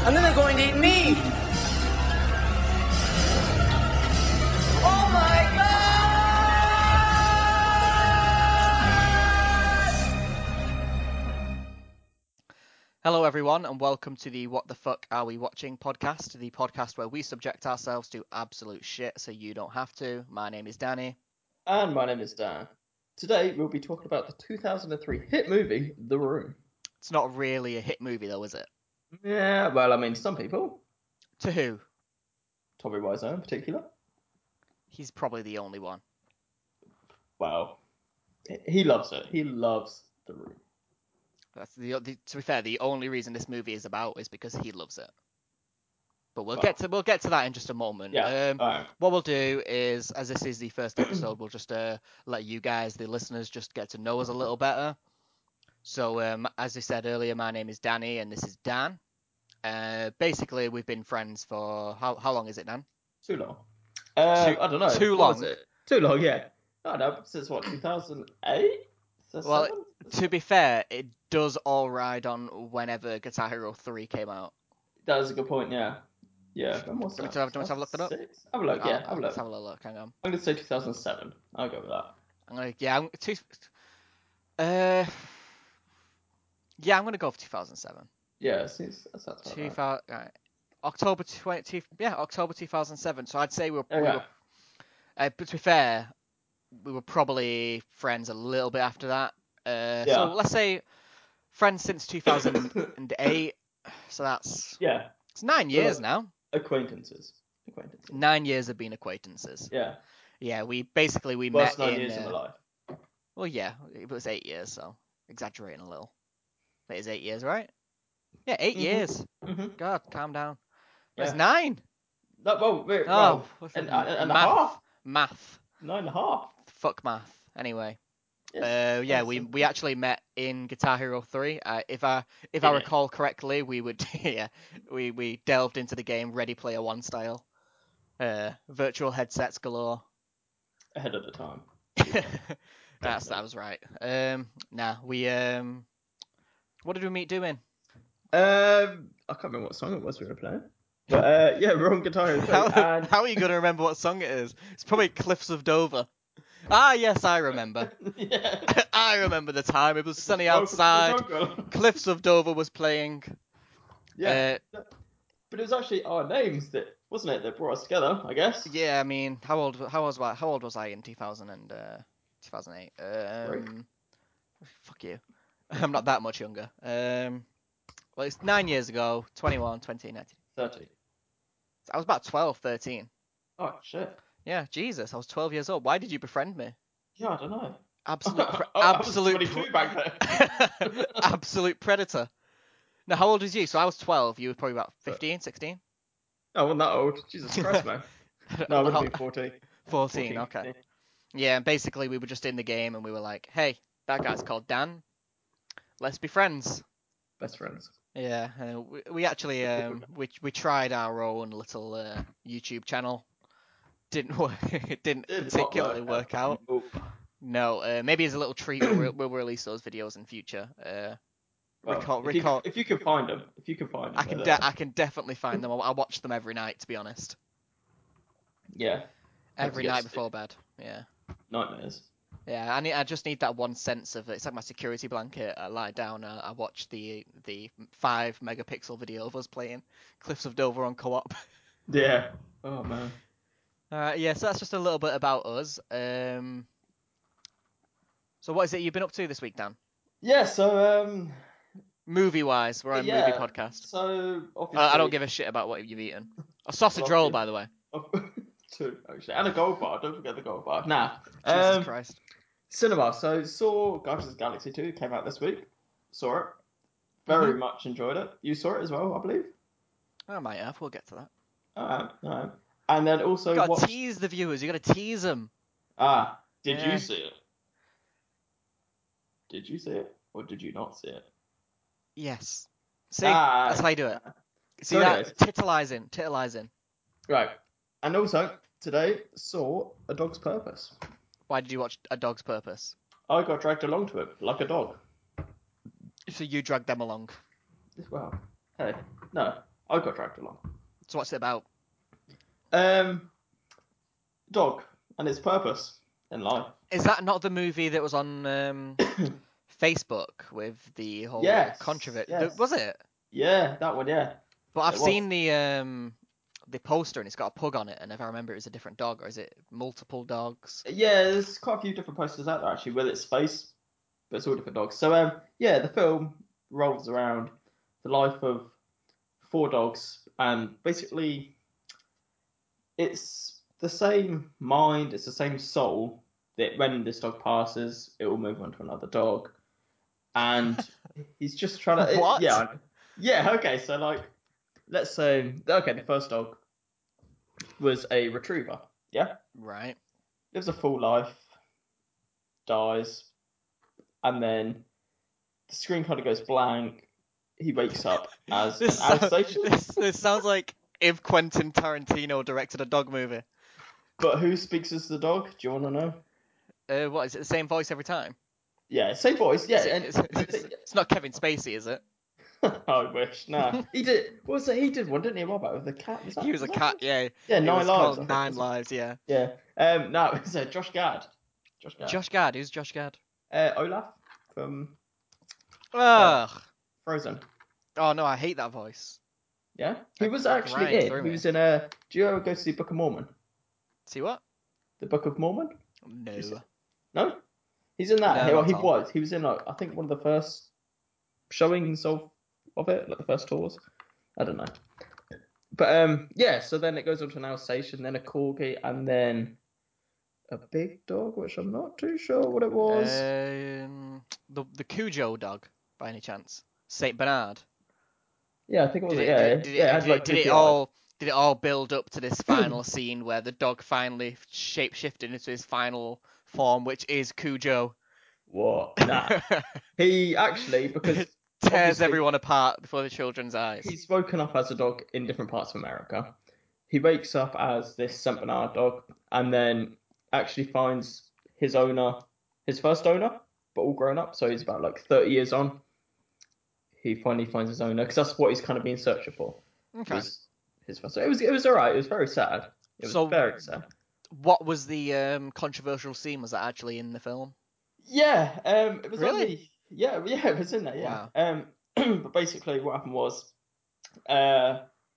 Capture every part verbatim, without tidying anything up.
And then they're going to eat me! Oh my god! Hello everyone and welcome to the What the Fuck Are We Watching podcast, the podcast where we subject ourselves to absolute shit so you don't have to. My name is Danny. And my name is Dan. Today we'll be talking about the two thousand three hit movie, The Room. It's not really a hit movie though, is it? Yeah, well, I mean, some people. To who? Tommy Wiseau in particular. He's probably the only one. Wow. He loves it. He loves The Room. That's the, the to be fair, the only reason this movie is about is because he loves it. But we'll Wow. get to we'll get to that in just a moment. Yeah. Um, All right. What we'll do is, as this is the first episode, we'll just uh, let you guys, the listeners, just get to know us a little better. So, um, as I said earlier, my name is Danny, and this is Dan. Uh, basically, we've been friends for how how long is it, Dan? Too long. Uh, Too- I don't know. too What long? was it? Too long, yeah. I don't know. Since what, two thousand eight? Well, to be fair, it does all ride on whenever Guitar Hero three came out. That was a good point, yeah. Yeah. When was Do you that? want to have, do you want to have a look that up? Six? Have a look, I'll- yeah. Have I'll- a Let's look. have a little look. Hang on. I'm going to say two thousand seven. I'll go with that. I'm gonna yeah. I'm, two, uh, yeah. I'm gonna go for two thousand seven. Yeah, since that's about Two right. thousand. Right. October twenty. Yeah, October two thousand seven. So I'd say we were. Oh, we yeah. were uh, but to be fair, we were probably friends a little bit after that. Uh, Yeah. So let's say friends since two thousand eight. So that's Yeah. it's nine So, years like, now. Acquaintances. Acquaintances. Nine years have been acquaintances. Yeah. Yeah, we basically we Worst met nine in. years of uh, my life. Well, yeah, it was eight years, so exaggerating a little. It is eight years, right? Yeah, eight Mhm. years. Mm-hmm. God, calm down. It's Yeah. nine. No, well, wait, Oh, well, what's and, it? and, and a math. half. Math. Nine and a half. Fuck math. Anyway. Yes. Uh, yeah, That's we simple. we actually met in Guitar Hero three. Uh, if I if I Did it? recall correctly, we would yeah we we delved into the game Ready Player One style. Uh, virtual headsets galore. Ahead of the time. That's that was right. Um, nah, we um, what did we meet doing? Um, I can't remember what song it was we were playing. But uh, yeah, we're on Guitar Hero three, How, and how are you gonna remember what song it is? It's probably Cliffs of Dover. Ah, yes, I remember. yeah. I remember the time. It was sunny Welcome to the outside. jungle. Cliffs of Dover was playing. Yeah. Uh, But it was actually our names that, wasn't it, that brought us together, I guess. yeah, I mean, how old how was I? How old was I in two thousand and uh, two thousand eight? Um, fuck you. I'm not that much younger. Um, well, it's nine years ago. twenty-one, twenty, nineteen. thirty. I was about twelve, thirteen. Oh, shit. Yeah, Jesus, I was twelve years old. Why did you befriend me? Yeah, I don't know. Absolute, pre- I was absolute, twenty-two back then. absolute predator. Now, how old was you? So I was twelve. You were probably about fifteen, sixteen. I wasn't that old. Jesus Christ, man. No, I would have been fourteen. fourteen, okay. fifteen. Yeah, and basically we were just in the game and we were like, hey, that guy's called Dan. Let's be friends. Best friends. Yeah, uh, we, we actually um we we tried our own little uh, YouTube channel. Didn't work. It didn't Did not particularly work work out. Nope. No, uh, maybe as a little treat, we'll, we'll release those videos in future. Uh, Well, record, if, you, record. if you can find them, if you can find them, I can they're de- there. I can definitely find them. I, I watch them every night, to be honest. Yeah. Have Every to get night sick. before bed. Yeah. Nightmares. Yeah, I need. I just need that one sense of it's like my security blanket. I lie down. Uh, I watch the the five megapixel video of us playing Cliffs of Dover on co-op. Yeah. Oh man. Uh, yeah, so that's just a little bit about us. Um, so what is it you've been up to this week, Dan? Yeah. So um. Movie-wise, we're on a yeah. movie podcast. So Uh, obviously. I don't give a shit about what you've eaten. A sausage Well, roll, yeah. by the way. Two actually, and a gold bar. Don't forget the gold bar. Nah. Jesus um, Christ. Cinema. So saw Guardians of the Galaxy two came out this week. Saw it. Very much enjoyed it. You saw it as well, I believe. I might have. We'll get to that. Alright, alright. And then also You gotta watched... tease the viewers. You gotta tease them. Ah, did Yeah. you see it? Did you see it? Or did you not see it? Yes. See, Ah, that's how you do it. See So that? anyways. Titillizing. Titillizing. Right. And also, today, saw A Dog's Purpose. Why did you watch A Dog's Purpose? I got dragged along to it, like a dog. So you dragged them along. Well, hey, no. I got dragged along. So what's it about? Um, dog and its purpose in life. Is that not the movie that was on um, Facebook with the whole Yes, controversy? yes. Was it? Yeah, that one. Yeah. But I've It was. seen the um, the poster and it's got a pug on it, and if I remember, it was a different dog, or is it multiple dogs? Yeah, there's quite a few different posters out there actually with its face, but it's all different dogs. So um, yeah, the film revolves around the life of four dogs, and basically it's the same mind, it's the same soul that when this dog passes, it will move on to another dog, and he's just trying to. It, What? yeah, yeah. Okay, so like, let's say okay, the first dog was a retriever. Yeah, Right. lives a full life, dies, and then the screen kind of goes blank. He wakes up as This, an so, Alsatian. this this sounds like if Quentin Tarantino directed a dog movie. But who speaks as the dog? Do you want to know? Uh, what is it? The same voice every time? Yeah, same voice. Yeah, Is it, and is, the it's, thing, it's not Kevin Spacey, is it? I wish. Nah, he did. What was it? He did one, didn't he? What about with the cat? Was that? He was a Was that cat, him? yeah. Yeah, It Nine was Lives. called I think. Nine Was it? Lives, yeah. Yeah. Um. No, it was uh, Josh Gad. Josh Gad. Josh Gad, who's Josh Gad? Uh, Olaf from uh, Ugh. Frozen. Oh no, I hate that voice. Yeah. He That was gr- actually grinds in. through He me. was in a. Do you ever go to the Book of Mormon? See what? The Book of Mormon? No. You see- No. He's in that. No, He, well, not he at all. was. He was in like I think one of the first showings of of it, like the first tours. I don't know. But um, yeah. So then it goes on to an Alsatian, then a Corgi, and then a big dog, which I'm not too sure what it was. Um, the the Cujo dog, by any chance? Saint Bernard. Yeah, I think it was. Did it, Yeah, did yeah. it, did It it, had did it, like did it goofy eyes. all, did it all build up to this final scene where the dog finally shape shifted into his final form, which is Cujo? What? Nah. He actually, because It tears obviously everyone apart before the children's eyes. he's woken up as a dog in different parts of America. He wakes up as this Saint Bernard dog, and then actually finds his owner, his first owner, but all grown up. So he's about like thirty years on. He finally finds his owner because that's what he's kind of been searching for. Okay. Was his first? It was it was alright. It was very sad. It was So- very sad. What was the um, controversial scene? Was that actually in the film? Yeah, um, it was Really? only yeah, yeah, it was in there. Yeah. Wow. Um, but basically, what happened was, uh,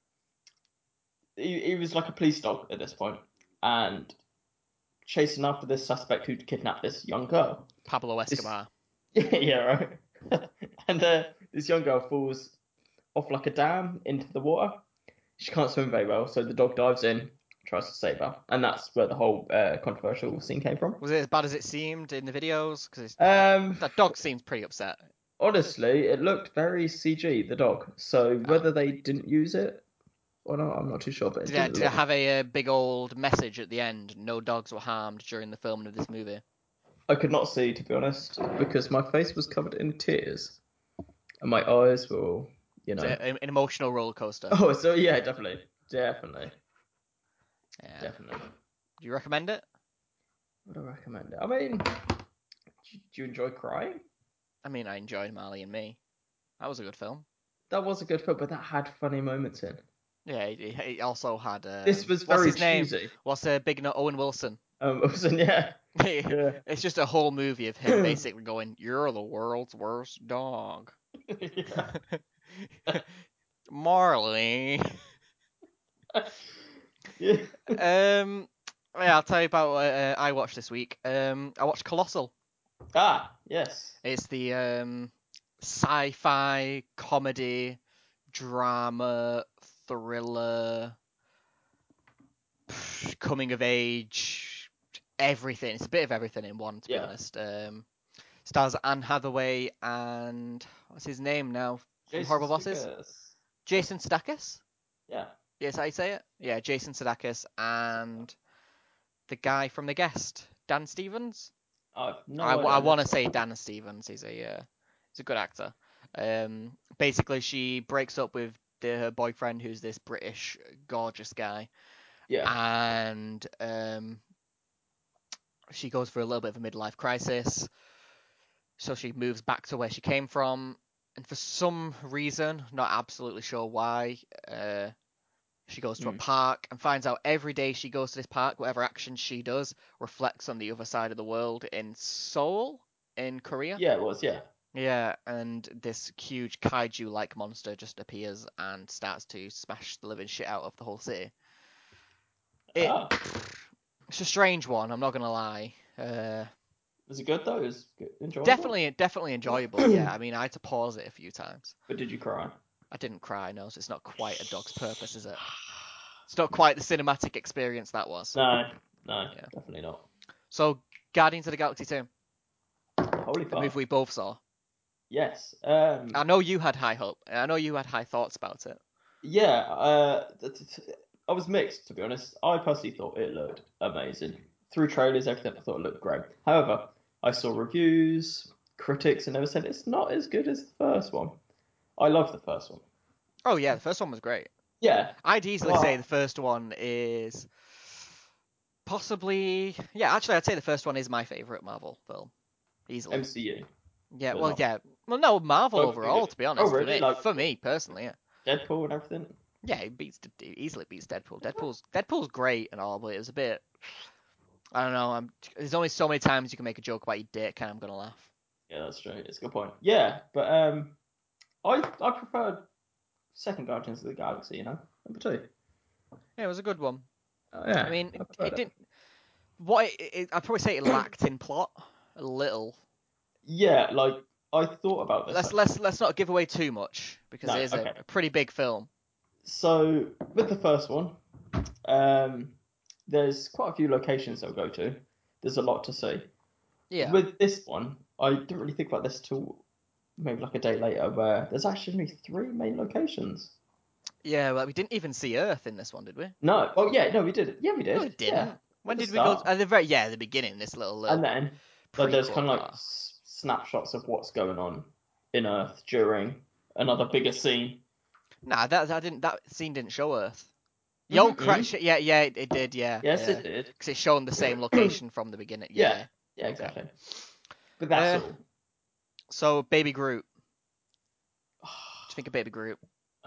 he, he was like a police dog at this point, and chasing after this suspect who'd kidnapped this young girl. Pablo This- Escobar. yeah, right. and uh, this young girl falls off like a dam into the water. She can't swim very well, so the dog dives in, tries to save her, and that's where the whole uh, controversial scene came from. Was it as bad as it seemed in the videos? Because Um, that dog seems pretty upset. honestly, it looked very C G, the dog. So Ah. whether they didn't use it or not, I'm not too sure. But it Did it, didn't did it look. have a, uh big old message at the end? No dogs were harmed during the filming of this movie. I could not see, to be honest, because my face was covered in tears, and my eyes were, all, you Was know. it an an emotional roller coaster? Oh, so yeah, definitely, definitely, Yeah. definitely. Do you recommend it? Would I recommend it? I mean, do you, do you enjoy crying? I mean, I enjoyed Marley and Me. That was a good film. That was a good film, but that had funny moments in. Yeah, it, it it also had. Um, This was what's very his name? cheesy. What's uh, Big Nut Owen Wilson? Um, it was, yeah, yeah. It's just a whole movie of him basically going, "You're the world's worst dog, yeah. Marley." yeah. Um, yeah, I'll tell you about what uh, I watched this week. Um, I watched Colossal. Ah, yes. It's the um, sci-fi comedy drama thriller coming of age everything. It's a bit of everything in one, to be Yeah. honest. Um, stars Anne Hathaway and what's his name now from Jason Horrible Bosses? Sudeikis. Jason Sudeikis. Yeah. Yes, I say it. Yeah, Jason Sudeikis and the guy from The Guest, Dan Stevens. I've no I, idea. I want to say Dan Stevens. He's a uh, he's a good actor. Um, basically, she breaks up with the, her boyfriend, who's this British gorgeous guy, Yeah. and um, she goes for a little bit of a midlife crisis. So she moves back to where she came from, and for some reason, not absolutely sure why, uh, she goes to a Mm. park and finds out every day she goes to this park, whatever action she does reflects on the other side of the world in Seoul, in Korea. Yeah, it was. Yeah. Yeah, and this huge kaiju-like monster just appears and starts to smash the living shit out of the whole city. It, Ah, it's a strange one, I'm not gonna lie. Uh, was it good though? It was good, enjoyable. definitely, definitely enjoyable. Yeah, I mean, I had to pause it a few times. But did you cry? I didn't cry, no, so it's not quite a dog's purpose, is it? It's not quite the cinematic experience that was. No, no, Yeah. definitely not. So, Guardians of the Galaxy two, Holy the fuck. movie we both saw. Yes. Um. I know you had high hope. I know you had high thoughts about it. Yeah. Uh. th- th- th- I was mixed, to be honest. I personally thought it looked amazing. Through trailers, everything, I thought it looked great. However, I saw reviews, critics, and they were saying it's not as good as the first one. I love the first one. Oh yeah, the first one was great. Yeah. I'd easily Well- say the first one is possibly, yeah, actually I'd say the first one is my favorite Marvel film, easily. M C U. Yeah, but well, not- yeah, well, no, Marvel Oh, overall, good. to be honest. Oh, For really? me, Like- for me personally, yeah. Deadpool and everything. Yeah, it beats it easily beats Deadpool. Deadpool's Deadpool's great and all, but it was a bit. I don't know. I'm, there's only so many times you can make a joke about your dick, and I'm gonna laugh. Yeah, that's true. It's a good point. Yeah, but um, I I preferred second Guardians of the Galaxy. You know, number two. Yeah, it was a good one. Oh, yeah. I mean, I it, preferred it didn't. What it, it, I'd probably say it lacked in plot a little. Yeah, like I thought about this. Let's actually. let's let's not give away too much because No, it is okay. a, a pretty big film. So with the first one, um, there's quite a few locations they'll go to. There's a lot to see. Yeah. With this one, I didn't really think about this till maybe like a day later, where there's actually only three main locations. Yeah. Well, we didn't even see Earth in this one, did we? No, oh yeah, no, we did. Yeah, we did. No, we didn't. Yeah. When At the did we go? start. At the very yeah, at the beginning. This little little. And then like, there's prequel kind of like part. s- snapshots of what's going on in Earth during another bigger scene. Nah, that that didn't that scene didn't show Earth. Yo, Mhm, crash! Yeah, yeah, it, it did. Yeah. Yes, yeah. it did. Because it's shown the same location from the beginning. Yeah. Yeah, yeah, exactly. But that's Uh, all. So, Baby Groot. What do you think of Baby Groot?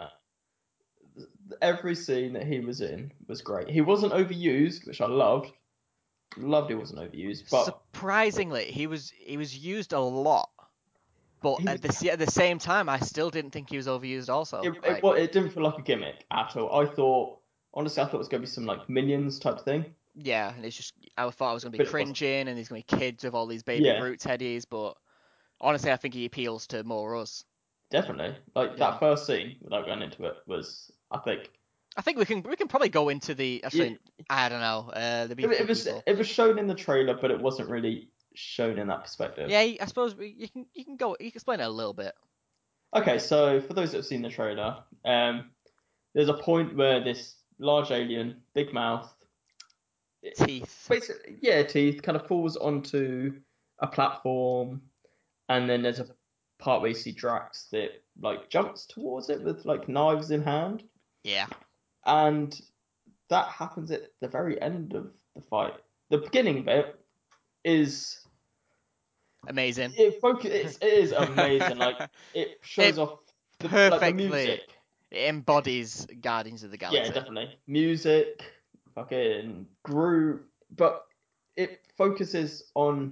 Every scene that he was in was great. He wasn't overused, which I loved. Loved he wasn't overused, but Surprisingly, he was he was used a lot, but He at was- the at the same time, I still didn't think he was overused. Also, it, like, it, well, it didn't feel like a gimmick at all. I thought, honestly, I thought it was going to be some like Minions type thing. yeah, and it's just I thought I was gonna be But it wasn't. cringing, and there's gonna be kids with all these Baby Yeah. Groot teddies, but honestly, I think he appeals to more us. Definitely, like Yeah. that first scene, without going into it, was I think I think we can we can probably go into the actually I don't know uh the it, beautiful it was people. it was shown in the trailer, but it wasn't really shown in that perspective. Yeah, I suppose we, you can you can go you can explain it a little bit. Okay, so for those that have seen the trailer, um, there's a point where this large alien, big mouth, Teeth. basically, yeah, teeth, kind of falls onto a platform, and then there's a part where you see Drax that like jumps towards it with like knives in hand, Yeah. and that happens at the very end of the fight. The beginning bit is Amazing. it focus. It's, it is amazing. Like it shows It off the, like, the perfectly music. It embodies Guardians of the Galaxy. Yeah, definitely. Music, fucking Groot, but it focuses on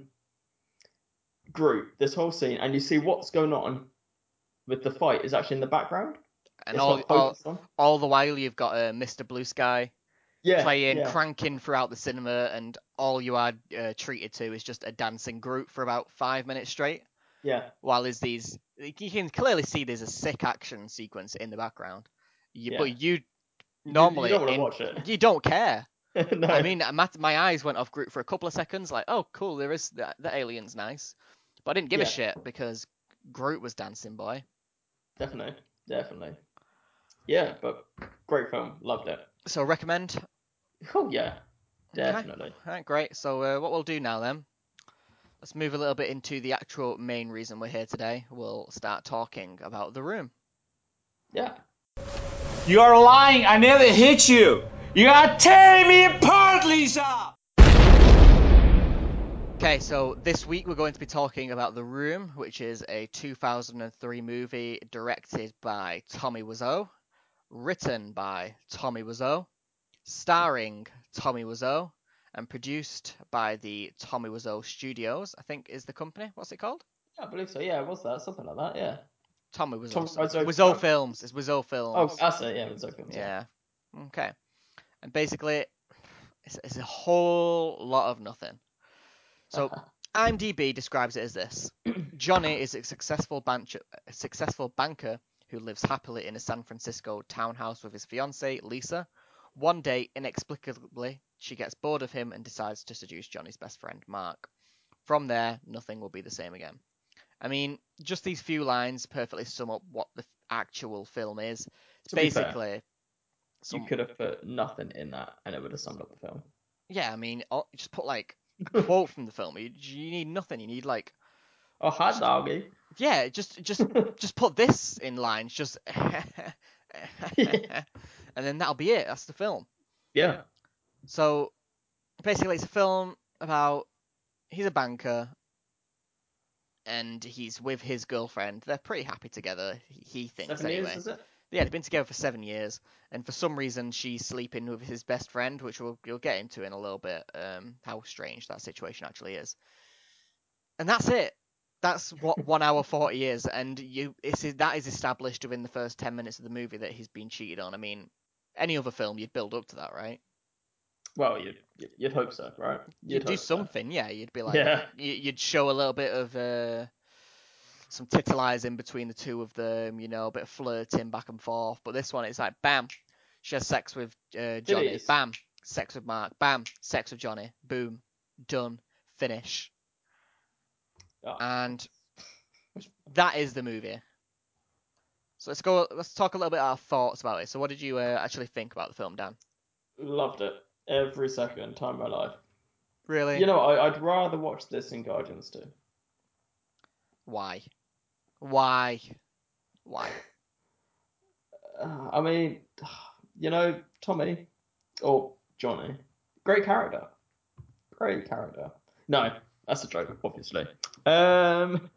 Groot, this whole scene, and you see what's going on with the fight is actually in the background. And It's all, not all focused on. all the while you've got uh, Mister Blue Sky Yeah, playing, yeah, cranking throughout the cinema, and all you are uh, treated to is just a dancing Groot for about five minutes straight. yeah. While there's these, you can clearly see there's a sick action sequence in the background. You, Yeah. But you You- normally you don't want to in- watch it. you don't care. No. I mean, my, my eyes went off Groot for a couple of seconds, like, oh, cool, there is that, the alien's nice, but I didn't give a Yeah. shit because Groot was dancing, boy. definitely, definitely. Yeah, but great film, loved it. So recommend. Oh yeah, Okay. definitely. Alright, great. So uh, what we'll do now then, let's move a little bit into the actual main reason we're here today. We'll start talking about The Room. Yeah. You are lying. I never hit you. You are tearing me apart, Lisa. Okay, so this week we're going to be talking about The Room, which is a two thousand three movie directed by Tommy Wiseau, written by Tommy Wiseau, starring Tommy Wiseau, and produced by the Tommy Wiseau Studios, I think is the company. What's it called? Yeah, I believe so. Yeah, what's that? Something like that. Yeah. Tommy Wiseau. Tom so- Wiseau- Wiseau Films. It's Wiseau Oh, Films. that's it. Yeah, it's okay. Yeah. Okay. And basically, it's, it's a whole lot of nothing. So, IMDb describes it as this: Johnny is a successful, bancher, a successful banker who lives happily in a San Francisco townhouse with his fiancée, Lisa. One day, inexplicably, she gets bored of him and decides to seduce Johnny's best friend, Mark. From there, nothing will be the same again. I mean, just these few lines perfectly sum up what the actual film is. It's To be fair, basically some, You could have put nothing in that, and it would have summed up the film. yeah, I mean, oh, just put like a quote from the film. You, you need nothing. You need like, Oh, hot doggy. yeah, just just just put this in lines, just and then that'll be it. That's the film. Yeah. So basically, it's a film about he's a banker and he's with his girlfriend. They're pretty happy together. He, he thinks Seven anyway. years, is it? Yeah, they've been together for seven years, and for some reason she's sleeping with his best friend, which we'll you'll get into in a little bit. Um, how strange that situation actually is. And that's it. That's what one hour forty is, and you it's that is established within the first ten minutes of the movie that he's been cheated on. I mean, any other film you'd build up to that, right? Well, you'd you'd hope so, right? You'd, do hope so. something, yeah. You'd be like, Yeah. you, you'd show a little bit of uh, some titillizing between the two of them, you know, a bit of flirting back and forth. But this one, it's like, bam, she has sex with uh, Johnny, is. bam, sex with Mark, bam, sex with Johnny, boom, done, finish. Oh. And that is the movie. So let's go. Let's talk a little bit about our thoughts about it. So, what did you uh, actually think about the film, Dan? Loved it. Every second, time of my life. Really? You know, I, I'd rather watch this than Guardians two. Why? Why? Why? Uh, I mean, you know, Tommy, or Johnny, great character. Great character. No, that's a joke, obviously. Um,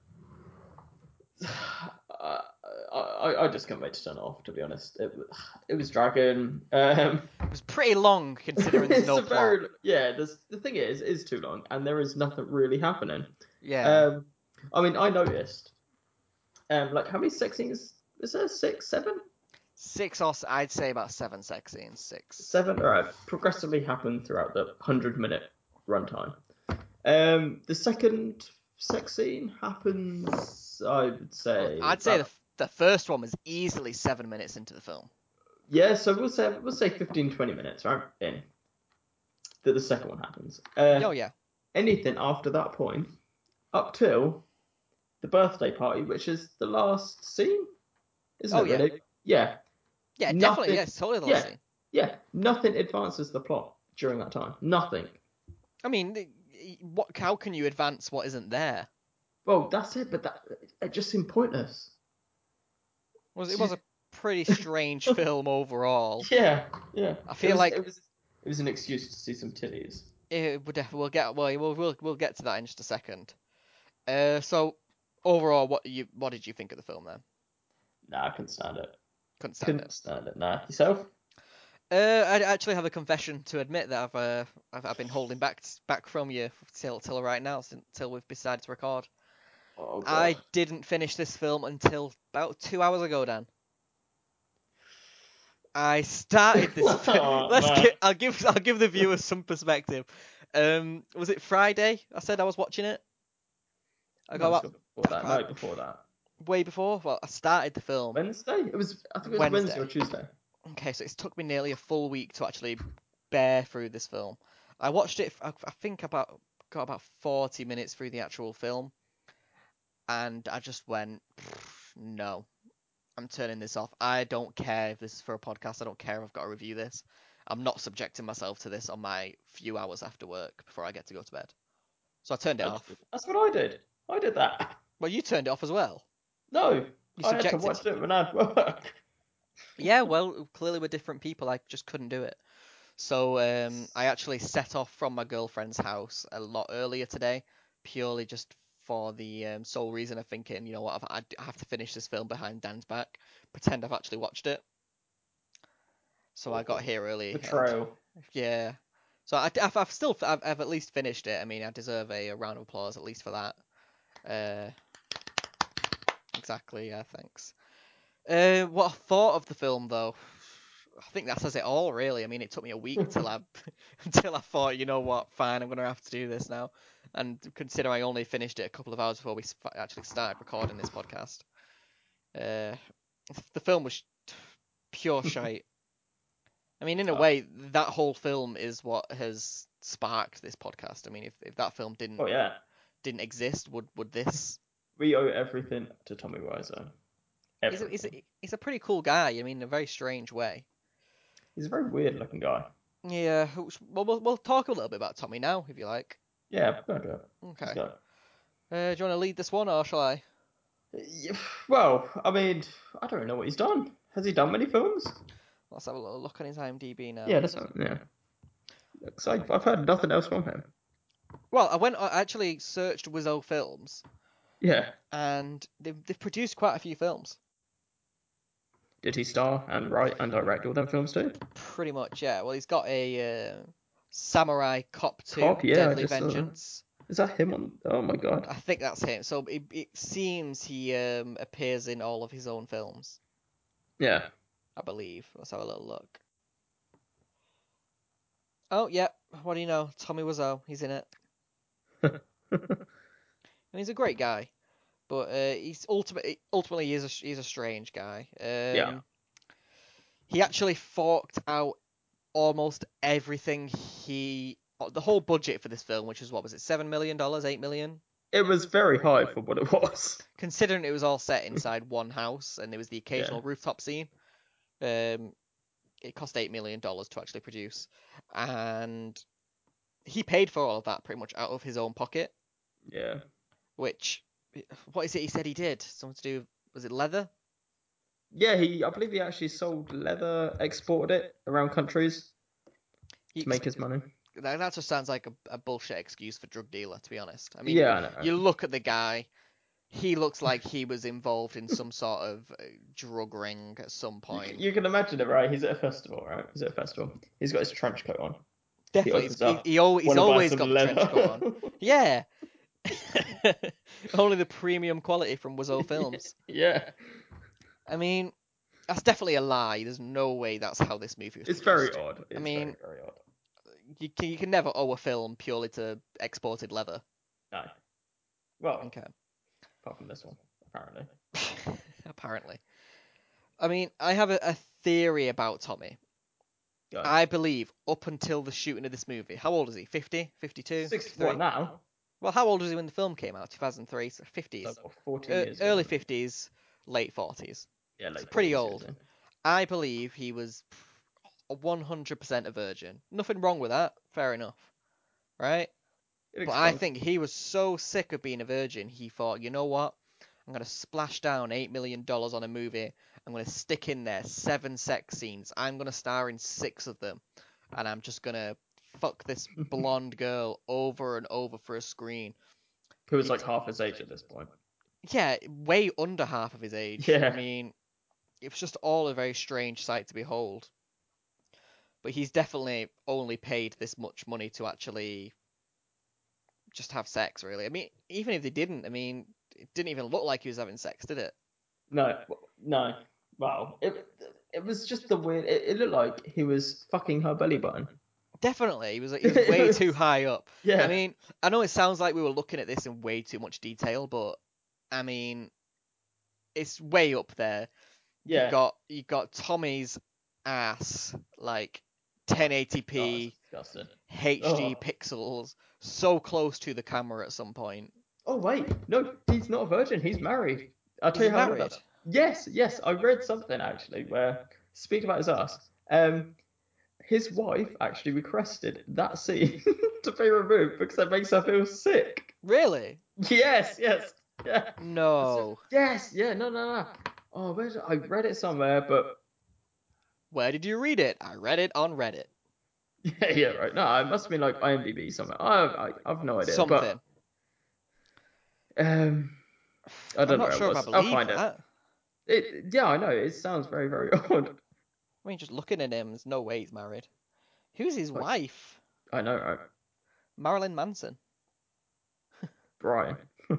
I, I, I just can't wait to turn it off, to be honest. It, it was dragging. Um, It was pretty long considering there's it's no a plot. very, yeah, there's, the thing is, it is too long, and there is nothing really happening. Yeah. Um, I mean, I noticed, um, like, how many sex scenes is there? Six, seven? Six or s- I'd say about seven sex scenes. Six. Seven, alright, progressively happen throughout the hundred minute runtime. Um, the second sex scene happens, I would say. I'd say the, about- f- the first one was easily seven minutes into the film. Yeah, so we'll say we'll say fifteen, twenty minutes, right? In that the second one happens. Uh, Oh yeah. Anything after that point, up till the birthday party, which is the last scene, isn't Oh, it? yeah. Really? Yeah. Yeah, Nothing- definitely. Yeah, it's totally the last yeah. scene. Yeah. Nothing advances the plot during that time. Nothing. I mean, the- what? How can you advance what isn't there? Well, that's it. But that it just seemed pointless. Was it was a pretty strange film overall. Yeah. Yeah. I feel It was- like- it was it was an excuse to see some titties. It would def- we'll get well, we'll we'll we'll get to that in just a second. Uh, so overall, what you what did you think of the film then? Nah, I couldn't stand it. Couldn't stand Couldn't it. stand it. Nah. Yourself? Uh, I actually have a confession to admit that I've uh, I've, I've been holding back back from you till till right now, since, till we've decided to record. Oh God. I didn't finish this film until about two hours ago, Dan. I started this. Oh, Let's man. get. I'll give. I'll give the viewers some perspective. Um, was it Friday? I said I was watching it. I got No, up before that. No, before that. way before. Well, I started the film. Wednesday? It was. I think it was Wednesday. Wednesday or Tuesday. Okay, so it's took me nearly a full week to actually bear through this film. I watched it. I, I think about got about forty minutes through the actual film, and I just went, no, I'm turning this off. I don't care if this is for a podcast. I don't care if I've got to review this. I'm not subjecting myself to this on my few hours after work before I get to go to bed. So I turned it off. That's what I did. I did that. Well, you turned it off as well. No, You I had to subjected. watch it when I had work. Yeah, well, clearly we're different people. I just couldn't do it. So um, I actually set off from my girlfriend's house a lot earlier today, purely just for the um, sole reason of thinking, you know what, I've, I have to finish this film behind Dan's back, pretend I've actually watched it. So I got here early. And, Betrayal. yeah. So I, I've, I've still, I've, I've at least finished it. I mean, I deserve a, a round of applause at least for that. Uh, exactly. Yeah. Thanks. Uh, what I thought of the film, though, I think that says it all, really. I mean, it took me a week till I until I thought, you know what, fine, I'm gonna have to do this now. And consider I only finished it a couple of hours before we sp- actually started recording this podcast. Uh, the film was pure shite. I mean, in a Oh. way, that whole film is what has sparked this podcast. I mean, if, if that film didn't Oh yeah, didn't exist, would would this? we owe everything to Tommy Wiseau. He's a, Everything. he's, a, he's a pretty cool guy. I mean, in a very strange way. He's a very weird looking guy. Yeah, well, we'll, we'll talk a little bit about Tommy now, if you like. Yeah, go on, do it. Okay. Let's go. Uh, do you want to lead this one, or shall I? Yeah, well, I mean, I don't know what he's done. Has he done many films? Let's have a little look on his IMDb now. Yeah, that's not, yeah. Looks like I've heard nothing else from him. Well, I went. I actually searched Wizzo Films, Yeah. and they've they've produced quite a few films. Did he star and write and direct all them films too? Pretty much, yeah. Well, he's got a uh, Samurai Cop two, Cop, yeah, I Deadly just saw that. Vengeance. Is that him on? Oh my god. I think that's him. So it, it seems he um, appears in all of his own films, Yeah. I believe. Let's have a little look. Oh, yeah. What do you know? Tommy Wiseau. He's in it. And he's a great guy, but uh, he's ultimately ultimately he is a, he's a strange guy. Um, Yeah. He actually forked out almost everything he the whole budget for this film, which was what was it, seven million dollars, eight million? It was very high for what it was. Considering it was all set inside one house and there was the occasional Yeah. rooftop scene. Um, it cost eight million dollars to actually produce, and he paid for all of that pretty much out of his own pocket. Yeah. Which, what is it he said he did? Something to do, was it leather? Yeah, he. I believe he actually sold leather, exported it around countries He, to make his money. that, that just sounds like a, a bullshit excuse for drug dealer, to be honest. I mean, Yeah, I know. you look at the guy, he looks like he was involved in some sort of uh, drug ring at some You, point. c- you can imagine it, right? He's at a festival, right? He's at a festival. He's got his trench coat on. Definitely, He he's, opens up, he, he always, he's "Wanna buy always some got the trench leather?" coat on. Yeah. Only the premium quality from Wizzo Films. Yeah. I mean, that's definitely a lie. There's no way that's how this movie was It's produced. very odd. It's I mean, very, very odd. you can, you can never owe a film purely to exported leather. No. Well, Okay. apart from this one, apparently. Apparently. I mean, I have a, a theory about Tommy. Go. I believe up until the shooting of this movie, how old is he? fifty? fifty-two? sixty-four now. Well, how old was he when the film came out? two thousand three, so fifties. So, what, fourteen Uh, years ago. early fifties, late forties. Yeah, like Pretty forties, old. yeah. I believe he was one hundred percent a virgin. Nothing wrong with that. Fair enough. Right? It But I explains- think he was so sick of being a virgin, he thought, you know what? I'm going to splash down eight million dollars on a movie. I'm going to stick in there seven sex scenes. I'm going to star in six of them. And I'm just going to fuck this blonde girl over and over for a screen. Who was like half his age at this point. Yeah, way under half of his age. Yeah. I mean, it was just all a very strange sight to behold. But he's definitely only paid this much money to actually just have sex, really. I mean, even if they didn't, I mean, it didn't even look like he was having sex, did it? No, no. Wow. It, it was just the weird. It, it looked like he was fucking her belly button. Definitely, he was, he was way too high up. Yeah. I mean, I know it sounds like we were looking at this in way too much detail, but I mean, it's way up there. Yeah. You got you got Tommy's ass, like ten eighty Oh, p, that's disgusting. H D Oh. pixels, so close to the camera at some point. Oh wait, no, he's not a virgin. He's married. I'll tell He's you how I know married? that. Yes, yes, I read something actually where speaking about his ass. Um, his wife actually requested that scene to be removed because it makes her feel sick. Really? Yes, yes, yeah. No. Yes, yeah, no, no, no. Oh, where did, I read it somewhere, but Where did you read it? I read it on Reddit. Yeah, yeah, right. No, it must have been like IMDb somewhere. I, I, I've no idea, Something. but um, I I'm don't know not where sure it if I was. I'll believe find it. that. It, yeah, I know. It sounds very, very odd. I mean, just looking at him, there's no way he's married. Who's his Like, wife? I know, right? Marilyn Manson. Brian.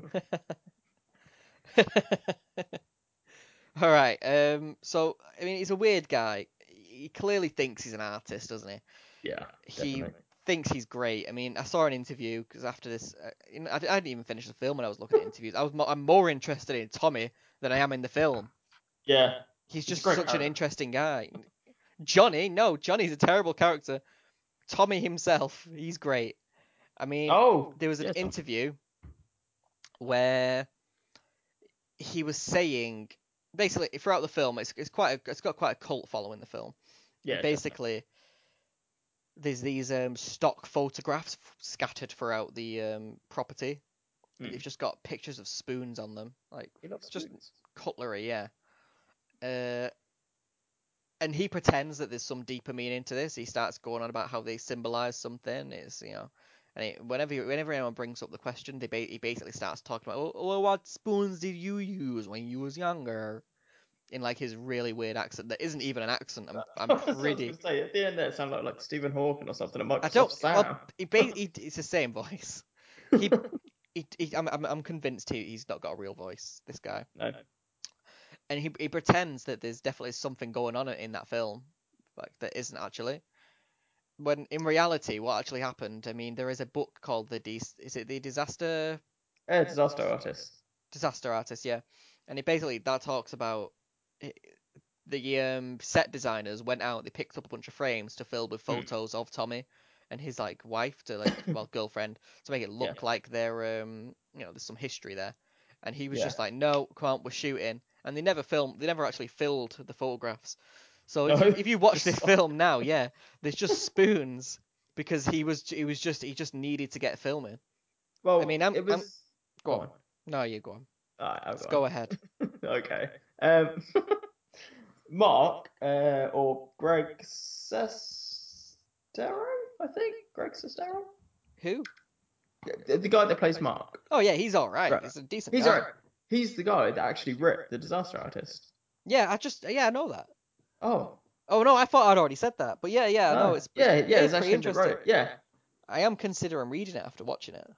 All right. Um. So, I mean, he's a weird guy. He clearly thinks he's an artist, doesn't he? Yeah, He definitely. thinks he's great. I mean, I saw an interview because after this, uh, you know, I, I didn't even finish the film when I was looking at interviews. I was mo- I'm more interested in Tommy than I am in the film. Yeah, He's he's a just great such an character. interesting guy. Johnny, no, Johnny's a terrible character. Tommy himself, he's great. I mean, Oh, there was an yes. interview where he was saying basically throughout the film, it's it's quite a, it's got quite a cult following the film. Yeah, And definitely. basically, there's these um, stock photographs f- scattered throughout the um, property. Hmm. They've just got pictures of spoons on them, like He loves just spoons. cutlery, yeah. Uh, and he pretends that there's some deeper meaning to this. He starts going on about how they symbolize something. It's you know, and it, whenever whenever anyone brings up the question, they ba- he basically starts talking about, oh, well, what spoons did you use when you was younger? In like his really weird accent that isn't even an accent. I'm I'm I was pretty. going to say, at the end there, it sounded like, like Stephen Hawking or something, a I Microsoft don't. Sam. Well, he, ba- he it's the same voice. He, he, he I'm, I'm I'm convinced he, he's not got a real voice. This guy. No. And he he pretends that there's definitely something going on in that film, like there isn't actually. When in reality, what actually happened? I mean, there is a book called the Dis- is it the Disaster Yeah, disaster artist. Disaster Artist? Yeah, and it basically that talks about it, the um, set designers went out. They picked up a bunch of frames to fill with Hmm. photos of Tommy and his like wife to like well girlfriend to make it look Yeah. like they're um you know there's some history there. And he was Yeah. just like, no, come on, we're shooting. And they never filmed. They never actually filled the photographs. So No, if you if you watch just this so- film now, yeah, there's just spoons because he was he was just he just needed to get filming. Well, I mean, I'm it I'm was. go on. No, you go on. Alright, I'll Let's go go on. ahead. Okay. Um, Mark, uh, or Greg Sestero, I think. Greg Sestero? Who? The, the guy that plays Mark. Oh yeah, he's all right. Right. He's a decent He's guy. alright. He's the guy that actually ripped the disaster artist. Yeah, I just yeah I know that. Oh. Oh no, I thought I'd already said that. But yeah, yeah, no, No. it's Yeah, it's, yeah, it's it's pretty actually him that interesting. wrote it. Yeah. I am considering reading it after watching it.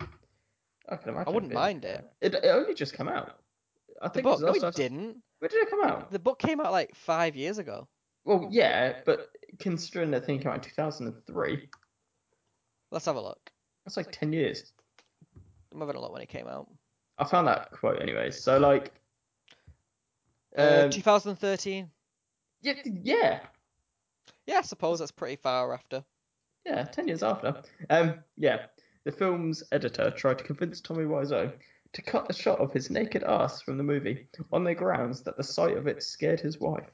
I can imagine. I wouldn't being- mind it. It, it only just come out. I The think book? No, disaster it artist. didn't. When did it come out? The book came out like five years ago. Well, yeah, but considering the thing came out in two thousand three, Let's have a look. that's like ten years. I'm having a look when it came out. I found that quote anyways. So, like, Uh, um, twenty thirteen. yeah, yeah, Yeah, I suppose that's pretty far after. yeah, ten years after. Um, yeah, the film's editor tried to convince Tommy Wiseau to cut the shot of his naked ass from the movie on the grounds that the sight of it scared his wife.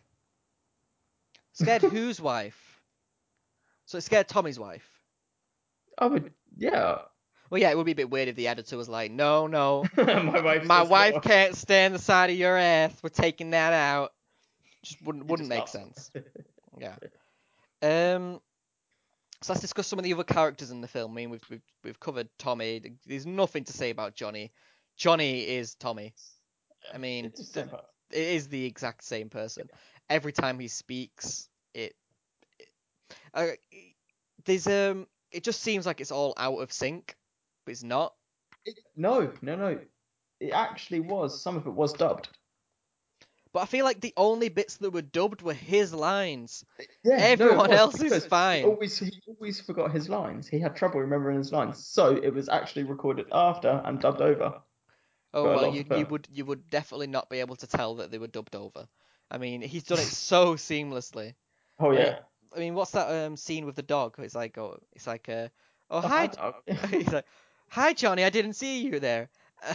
Scared whose wife? So it scared Tommy's wife. I would, yeah. Well, yeah, it would be a bit weird if the editor was like, no, no, My wife. my says wife no. can't stand the side of your ass. We're taking that out. Just wouldn't He wouldn't just make laughs. sense. Yeah. Um. So let's discuss some of the other characters in the film. I mean, we've we've we've covered Tommy. There's nothing to say about Johnny. Johnny is Tommy. I mean, It's the same part. it is the exact same person. Every time he speaks, it, it uh, there's um, it just seems like it's all out of sync, but it's not. It, no, no, no. It actually was. Some of it was dubbed. But I feel like the only bits that were dubbed were his lines. Yeah, Everyone no, it was, else is because fine. He always, he always forgot his lines. He had trouble remembering his lines, so it was actually recorded after and dubbed over. Oh for a well, lot you of the you film. would you would definitely not be able to tell that they were dubbed over. I mean, he's done it so seamlessly. Oh I mean, yeah. I mean, what's that um scene with the dog? It's like oh, it's like uh, oh Oh, hi, dog. he's like, hi Johnny, I didn't see you there.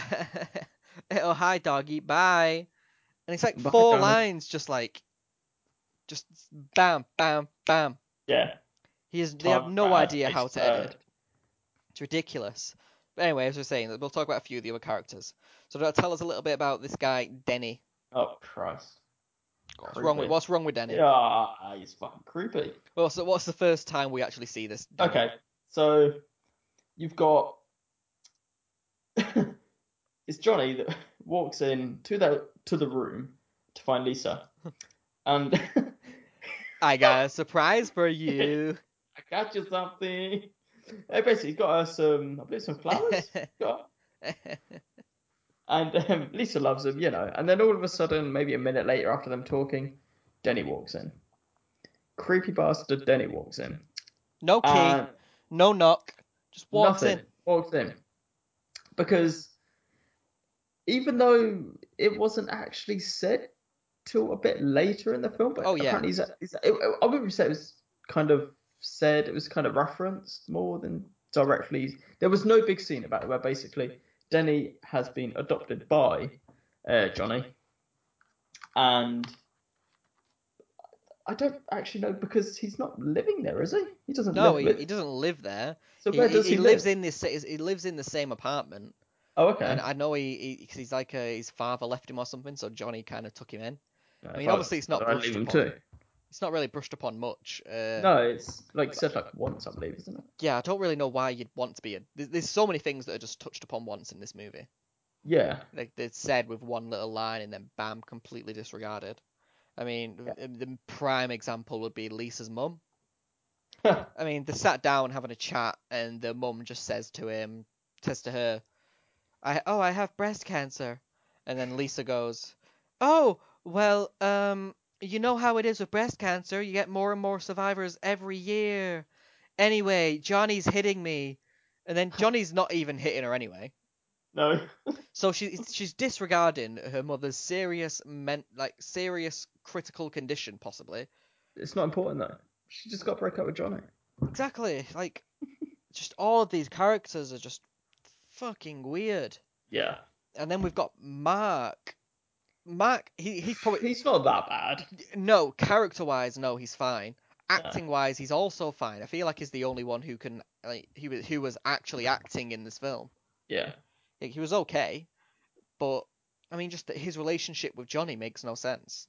Oh hi doggy, bye. And it's like Bye, four Johnny. lines, just like, just bam, bam, bam. Yeah. He is. They have Time no bad, idea how it's to edit. third. It's ridiculous. But anyway, as we're saying, we'll talk about a few of the other characters. So tell us a little bit about this guy, Denny. Oh Christ. What's wrong with Creepy. What's wrong with Denny? Yeah, he's fucking creepy. Well, so what's the first time we actually see this? Denny? Okay, so you've got it's Johnny that walks in to the to the room to find Lisa, and I got a surprise for you. I got you something. Hey, basically, he got her some, I believe, some flowers. Got her. And um, Lisa loves him, you know. And then all of a sudden, maybe a minute later after them talking, Denny walks in. Creepy bastard Denny walks in. No key, And no knock, just walks nothing. in. Walks in. Because even though it wasn't actually said till a bit later in the film, but Oh, yeah. apparently he's, he's, it, I wouldn't say it was kind of said, it was kind of referenced more than directly. There was no big scene about it where basically Denny has been adopted by uh, Johnny, and I don't actually know because he's not living there, is he? He doesn't No, live he, with. he doesn't live there. So He, where he, does he he lives live? in this. He lives in the same apartment, Oh, okay. and I know he, he cause he's like a, his father left him or something, so Johnny kind of took him in. No, I mean, if obviously was- it's not I'd brushed leave him upon. too. It's not really brushed upon much. Uh, No, it's like said like once, I believe, isn't it? Yeah, I don't really know why you'd want to be a. There's, there's so many things that are just touched upon once in this movie. Yeah. Like they're said with one little line and then bam, completely disregarded. I mean, Yeah. the the prime example would be Lisa's mum. I mean, they sat down having a chat, and the mum just says to him, says to her, "I oh, I have breast cancer," and then Lisa goes, "Oh, well, um, you know how it is with breast cancer. You get more and more survivors every year. Anyway, Johnny's hitting me," and then Johnny's not even hitting her anyway. No. So she she's disregarding her mother's serious men like serious critical condition possibly. It's not important though. She just got to break up with Johnny. Exactly. Like just all of these characters are just fucking weird. Yeah. And then we've got Mark. Mark, he he's probably He's not that bad. no character wise, no, he's fine. Acting wise, he's also fine. I feel like he's the only one who can like who was who was actually acting in this film. Yeah. Like, he was okay, but I mean, just that his relationship with Johnny makes no sense.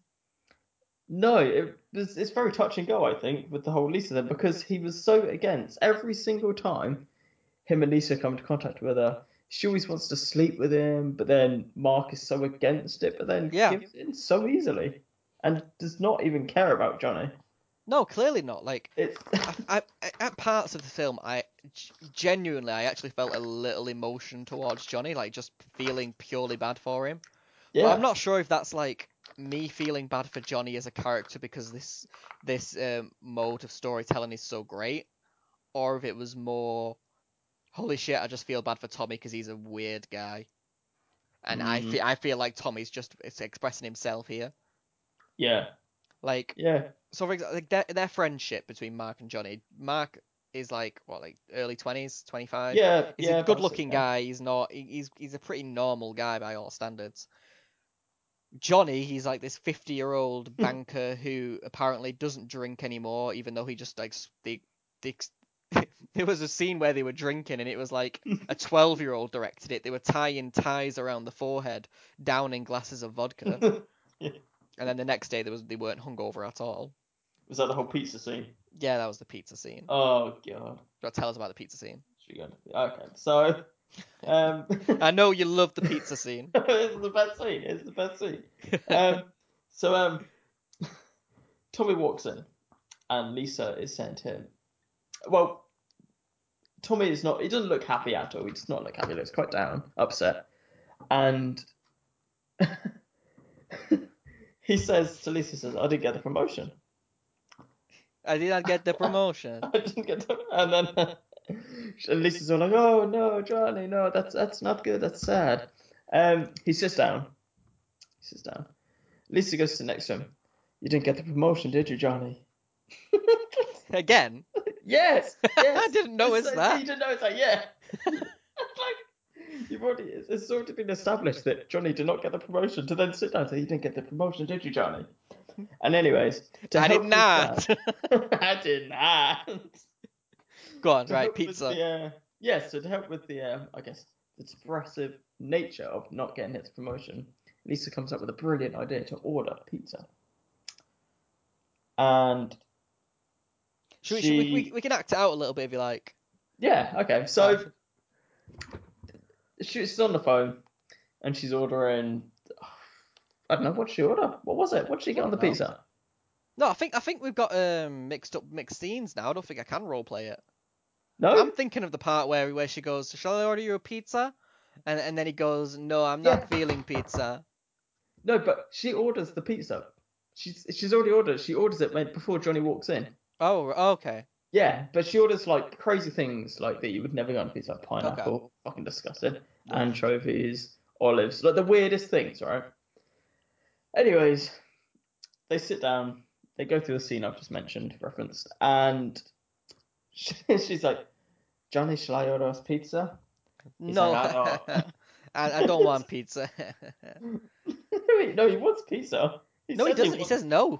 No, it, it's, it's very touch and go, I think, with the whole Lisa thing, because he was so against every single time him and Lisa come into contact with her. She always wants to sleep with him, but then Mark is so against it, but then Yeah. gives in so easily and does not even care about Johnny. No, clearly not. Like, It's I, I, at parts of the film, I g- genuinely, I actually felt a little emotion towards Johnny, like just feeling purely bad for him. yeah. But I'm not sure if that's like me feeling bad for Johnny as a character because this this um, mode of storytelling is so great, or if it was more, holy shit, I just feel bad for Tommy because he's a weird guy, and I Mm. feel I feel like Tommy's just it's expressing himself here. Yeah. Like, Yeah. so for example, like their their friendship between Mark and Johnny. Mark is like what, like early twenties, twenty-five. Yeah. He's yeah, a good-looking that's it, guy. He's not. he- He's he's a pretty normal guy by all standards. Johnny, he's like this fifty-year-old banker who apparently doesn't drink anymore, even though he just like s- they, they there was a scene where they were drinking and it was like a twelve-year-old directed it. They were tying ties around the forehead, downing glasses of vodka, Yeah. and then the next day there was they weren't hungover at all. Was that the whole pizza scene? Yeah, that was the pizza scene. Oh god. Do you want to tell us about the pizza scene? Should we go? Okay. So, um, I know you love the pizza scene. it's the best scene. It's the best scene. Um, so um, Tommy walks in, and Lisa is saying to him, "Well, Tommy is not. He doesn't look happy at all. He does not look happy. He looks quite down, upset, and he says to Lisa, "says I didn't get the promotion. I did not get the promotion. I didn't get the." And then uh, and Lisa's all like, "Oh no, Johnny, no, that's that's not good. That's sad." Um, he sits down. He sits down. Lisa goes to next to him. "You didn't get the promotion, did you, Johnny?" Again? Yes, yes. I didn't notice It's like, that. You didn't notice that, yeah. It's like you've already. It's, it's sort of been established that Johnny did not get the promotion. To then sit down and say, "You didn't get the promotion, did you, Johnny?" And anyways, to I help did with not. that- I did not. Go on, To right, help with pizza. The, uh, yes, so to help with the, um, I guess, the depressive nature of not getting its promotion, Lisa comes up with a brilliant idea to order pizza. and Should we, she, should we, we we can act it out a little bit if you like. yeah, okay. So Alright. she's on the phone and she's ordering. I don't know what she ordered. What was it? What did she get on the I don't know. pizza? No, I think I think we've got um mixed up mixed scenes now. I don't think I can roleplay it. No. I'm thinking of the part where where she goes, "Shall I order you a pizza?" And and then he goes, "No, I'm not Yeah. feeling pizza." No, but she orders the pizza. She's she's already ordered. She orders it when- before Johnny walks in. Oh, okay. Yeah, but she orders like crazy things like that you would never get on a pizza, like pineapple, Okay. fucking disgusting, Yeah. anchovies, olives, like the weirdest things, right? Anyways, they sit down, they go through the scene I've just mentioned, referenced, and she, she's like, "Johnny, shall I order us pizza?" He's No, like, "I don't." I, I don't want pizza. Wait, no, he wants pizza. He No, he says doesn't. He wants- says no.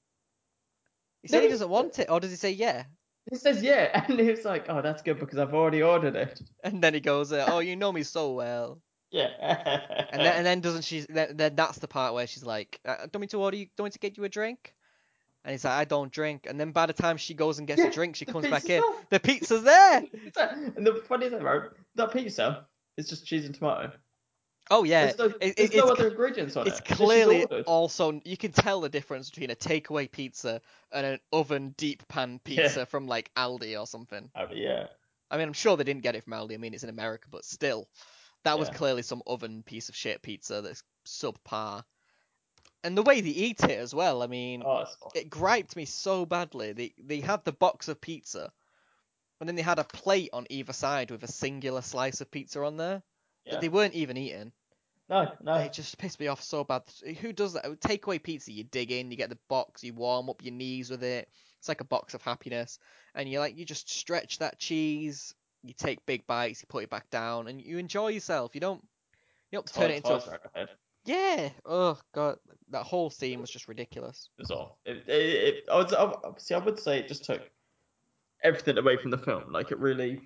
He No, said he he- doesn't want it, or does he say yeah? He says yeah, and he was like, "Oh, that's good because I've already ordered it." And then he goes, uh, "Oh, you know me so well." Yeah. And then and then doesn't she? Then, then that's the part where she's like, uh, "Don't me to order you? Don't me to get you a drink?" And he's like, "I don't drink." And then by the time she goes and gets Yeah, a drink, she the comes back pizza's in. there. The pizza's there. And the funny thing, right, that pizza is just cheese and tomato. Oh yeah, There's no, it, there's it, no it's other c- ingredients on it's it. that she's clearly ordered. also you can tell the difference between a takeaway pizza and an oven deep pan pizza Yeah. from like Aldi or something. Oh, yeah. I mean, I'm sure they didn't get it from Aldi. I mean, it's in America, but still, that was Yeah. clearly some oven piece of shit pizza that's subpar. And the way they eat it as well, I mean, Oh, it's it griped me so badly. They they had the box of pizza, and then they had a plate on either side with a singular slice of pizza on there yeah. that they weren't even eating. No, no. It just pissed me off so bad. Who does that? Takeaway pizza, you dig in, you get the box, you warm up your knees with it. It's like a box of happiness, and you like you just stretch that cheese. You take big bites, you put it back down, and you enjoy yourself. You don't you don't turn it into a Twice right ahead. yeah. Oh god, that whole scene was just ridiculous. It was all. It, it, it, I would, I, see, I would say it just took everything away from the film. Like, it really.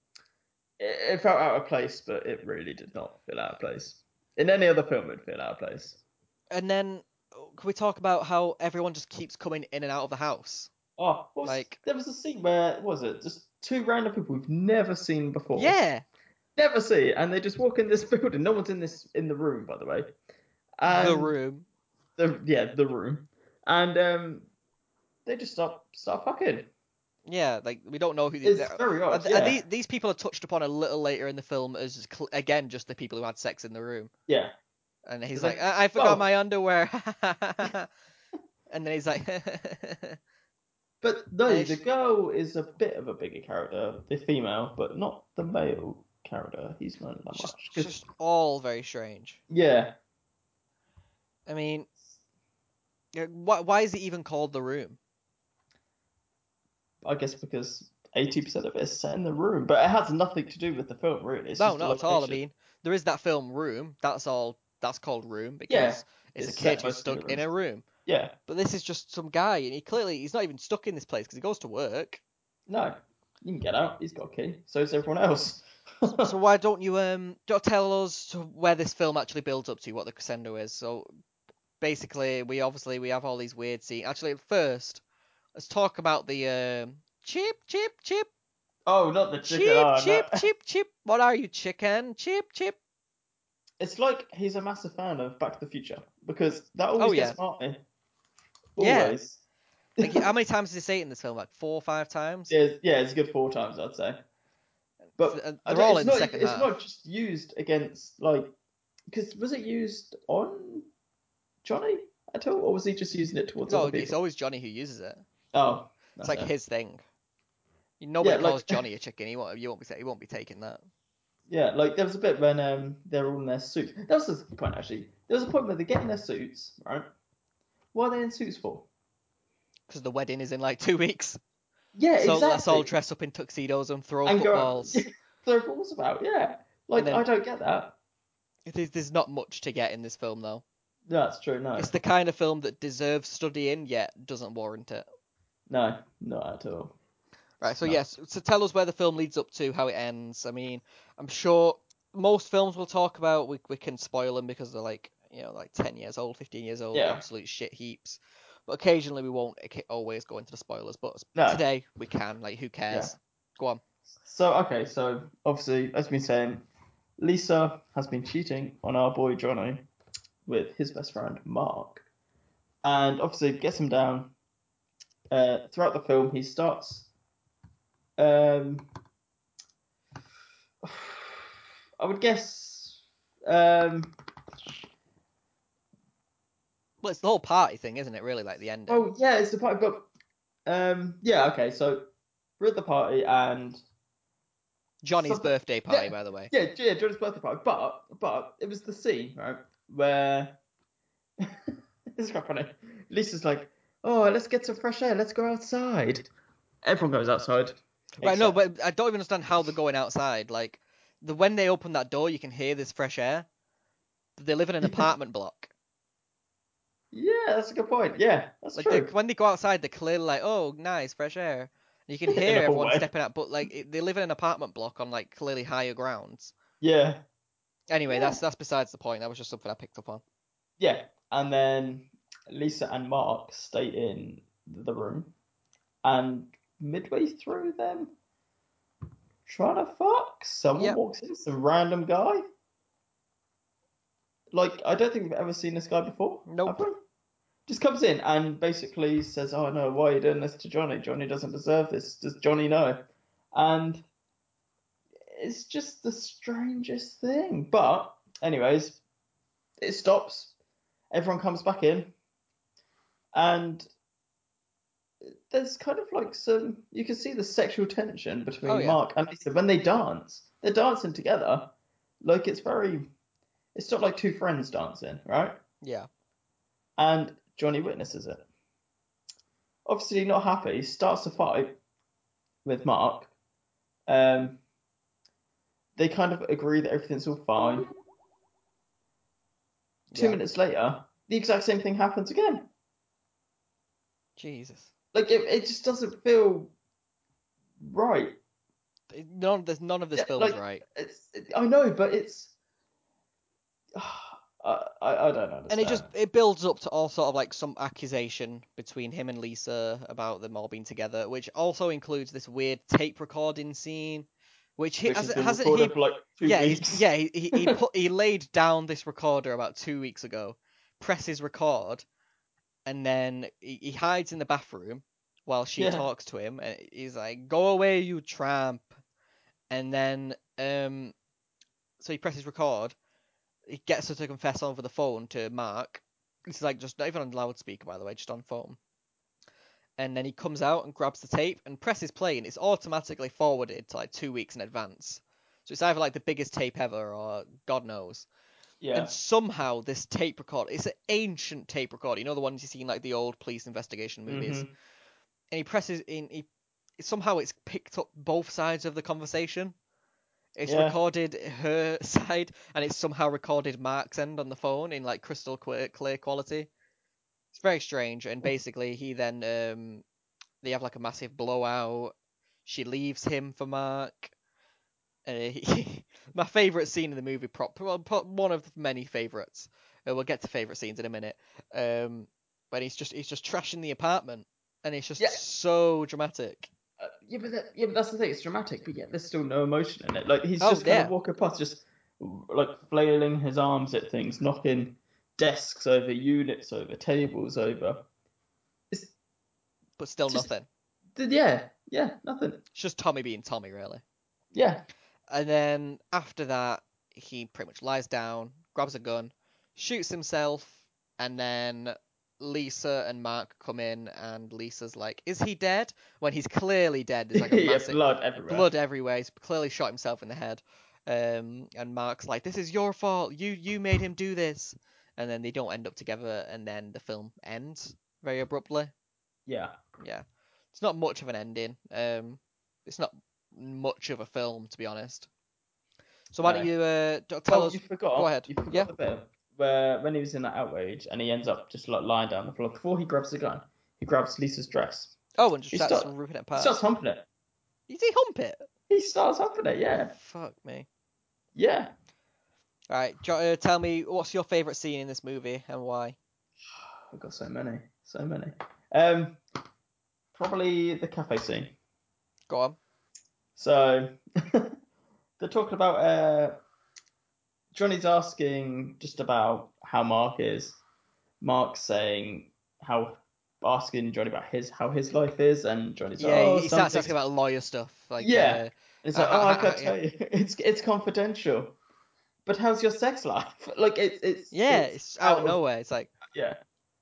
It, it felt out of place, but it really did not feel out of place. In any other film, it would feel out of place. And then can we talk about how everyone just keeps coming in and out of the house? Oh, what was, Like- there was a scene where, what was it? Just two random people we've never seen before. Yeah, Never see, and they just walk in this building. No one's in this in the room, by the way. And the room. The, yeah, the room. And um, they just start start fucking. Yeah, like we don't know who these It's are. very Are, odd. th- Yeah. are these, these people are touched upon a little later in the film as cl- again just the people who had sex in the room. Yeah. And he's Is like, it- I, I forgot well- my underwear. And then he's like, But no, Uh, the sh- girl is a bit of a bigger character, the female, but not the male character. He's not that it's just, much. it's 'Cause- just all very strange. yeah. I mean, yeah, why, why is it even called the room? I guess because eighty percent of it is set in the room, but it has nothing to do with the film, really. It's No, just a not at all. I location. mean, there is that film Room. That's all. That's called Room because Yeah, it's, it's a kid set who's mostly in stuck a in a room. Yeah. But this is just some guy, and he clearly he's not even stuck in this place because he goes to work. No, you can get out. He's got a key. So is everyone else. So why don't you um don't tell us where this film actually builds up to, what the crescendo is? So basically, we obviously we have all these weird scenes. Actually, first, let's talk about the um chip, chip, chip, Oh, not the chicken. chip, Oh, chip, no. chip, chip. What are you, chicken? Chip, chip. It's like he's a massive fan of Back to the Future because that always Oh, gets yeah. Marty. Yeah. Always. Like, how many times does he say it in this film? Like four or five times. Yeah, it's- yeah, it's a good four times, I'd say. But Uh, I they're don't- all it's in the not, second It's half. not just used against, like, because was it used on Johnny at all, or was he just using it towards No, other it's people? always Johnny who uses it. Oh, It's that's like it. his thing. Nobody Yeah, like- calls Johnny a chicken. He won't. You won't be. He won't be taking that. Yeah, like there was a bit when um they're all in their suits. That was the point actually. There was a point where they get in their suits, right? What are they in suits for? Because the wedding is in like two weeks. Yeah, So exactly. let's all dress up in tuxedos and throw and go footballs. throw balls about. Yeah, like And then- I don't get that. There's, there's not much to get in this film though. No, that's true. No, It's the kind of film that deserves studying yet doesn't warrant it. no, not at all. Right. So No. yes. So tell us where the film leads up to, how it ends. I mean, I'm sure most films we'll talk about we we can spoil them because they're like you know like ten years old, fifteen years old, Yeah. absolute shit heaps. but occasionally we won't okay, always go into the spoilers. But No. today we can. Like, who cares? Go on. So, okay, so obviously, as we've been saying, Lisa has been cheating on our boy Johnny with his best friend Mark. And obviously gets him down. Uh, throughout the film, he starts. Um, I would guess. Um, Well, it's the whole party thing, isn't it? Really, like the ending. oh yeah, it's the party, but um, yeah, okay. So we're at the party and Johnny's something- birthday party, yeah, by the way. yeah, yeah, Johnny's birthday party. But but it was the scene right where it's quite funny. Lisa's like, "Oh, let's get some fresh air. Let's go outside." Everyone goes outside. Right, no, except- but I don't even understand how they're going outside. Like, the when they open that door, you can hear this fresh air. They live in an apartment block. yeah, that's a good point. Yeah, that's Like, true. they, when they go outside, they're clearly like, "Oh, nice, fresh air." And you can In a hear everyone hallway. stepping out, but like, it, they live in an apartment block on like clearly higher grounds. Yeah, Anyway, Yeah. that's that's besides the point. That was just something I picked up on. yeah, and then Lisa and Mark stay in the room, and midway through them trying to fuck, someone Yep. walks in, some random guy. Like, I don't think we've ever seen this guy before. Nope. have we? Just comes in and basically says, "Oh no, why are you doing this to Johnny? Johnny doesn't deserve this. Does Johnny know?" And it's just the strangest thing. But, anyways, it stops. Everyone comes back in, and there's kind of like some. You can see the sexual tension between Oh, yeah. Mark and Lisa when they dance. They're dancing together, like it's very. It's not like two friends dancing, right? Yeah. And Johnny witnesses it. Obviously not happy, starts to fight with Mark. Um, they kind of agree that everything's all fine. Two Yeah. minutes later, the exact same thing happens again. Jesus. Like it, it just doesn't feel right. It- None, there's none of this Yeah, film's like, right. It's, it, I know, but it's. I, I, I don't understand. And it just it builds up to all sort of like some accusation between him and Lisa about them all being together, which also includes this weird tape recording scene, which he Which has, has been hasn't recorded he? for like two Yeah, weeks. he's, yeah, he he he, put, he laid down this recorder about two weeks ago, presses record, and then he, he hides in the bathroom while she Yeah. talks to him, and he's like, "Go away, you tramp," and then um, so he presses record. He gets her to confess over the phone to Mark. It's like just not even on loudspeaker, by the way, just on phone. And then he comes out and grabs the tape and presses play, and it's automatically forwarded to like two weeks in advance. So it's either like the biggest tape ever, or God knows. Yeah. And somehow this tape record, it's an ancient tape record. You know the ones you see in like the old police investigation movies. Mhm. And he presses in. He somehow it's picked up both sides of the conversation. It's Yeah. recorded her side, and it's somehow recorded Mark's end on the phone in like crystal clear, clear quality. It's very strange, and basically he then um they have like a massive blowout. She leaves him for Mark. Uh, he, my favorite scene in the movie, prop well, pro- one of many favorites. Uh, we'll get to favorite scenes in a minute. Um, but he's just he's just trashing the apartment, and it's just Yeah. so dramatic. Uh, yeah, but that, yeah, but that's the thing. It's dramatic, but yet there's still no emotion in it. Like he's Oh, just kind yeah. of walking past, just like flailing his arms at things, knocking desks over, units over, tables over. It's But still just- nothing. yeah, yeah, nothing. It's just Tommy being Tommy, really. Yeah, And then after that, he pretty much lies down, grabs a gun, shoots himself, and then Lisa and Mark come in, and Lisa's like, "Is he dead?" When he's clearly dead. There's like a yeah, massive blood everywhere. blood everywhere. He's clearly shot himself in the head. Um, and Mark's like, "This is your fault. You you made him do this." And then they don't end up together, and then the film ends very abruptly. Yeah. Yeah, it's not much of an ending. Um, it's not much of a film, to be honest. So why don't No. you uh, d- tell Well, us? you forgot. Go ahead. You forgot Yeah. the bit where when he was in that outrage and he ends up just like lying down on the floor. Before he grabs the gun, he grabs Lisa's dress. Oh, and just He starts start- ripping it He apart. starts humping it. Is he hump it? He starts humping it. Yeah. Fuck me. Yeah. All right, uh, tell me what's your favorite scene in this movie and why? I've got so many. So many. Um, probably the cafe scene. Go on. So they're talking about uh, Johnny's asking just about how Mark is. Mark's saying how asking Johnny about his how his life is, and Johnny's like, Yeah, oh, he, he starts something. asking about lawyer stuff. Like, Yeah. uh, It's uh, like, how- oh, I how- can't how- tell you. It's it's confidential. But how's your sex life? Like it's it's yeah, it's it's out of of- nowhere. It's like, Yeah.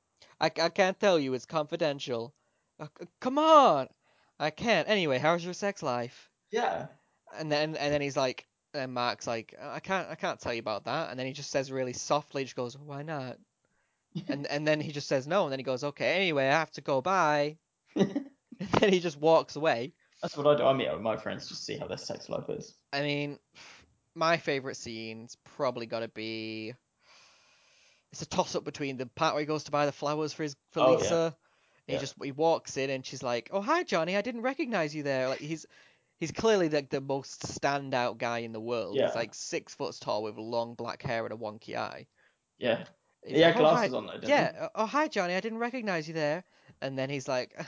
I, I can't tell you. It's confidential. Uh, c- come on. I can't. Anyway, how's your sex life? Yeah. And then and then he's like, and Mark's like, I can't I can't tell you about that. And then he just says really softly, just goes, why not? And and then he just says no. And then he goes, okay, anyway, I have to go. Bye. And then he just walks away. That's what I do. I meet up with my friends just to see how their sex life is. I mean, my favorite scene's probably got to be. It's a toss up between the part where he goes to buy the flowers for his for Oh, yeah. Lisa. He Yeah. just he walks in and she's like, "Oh hi Johnny, I didn't recognize you there." Like he's he's clearly like the most standout guy in the world. Yeah. He's like six foot tall with long black hair and a wonky eye. Yeah. He's He like, had "Oh, glasses hi." on though, didn't Yeah. "Oh oh, hi Johnny, I didn't recognize you there." And then he's like,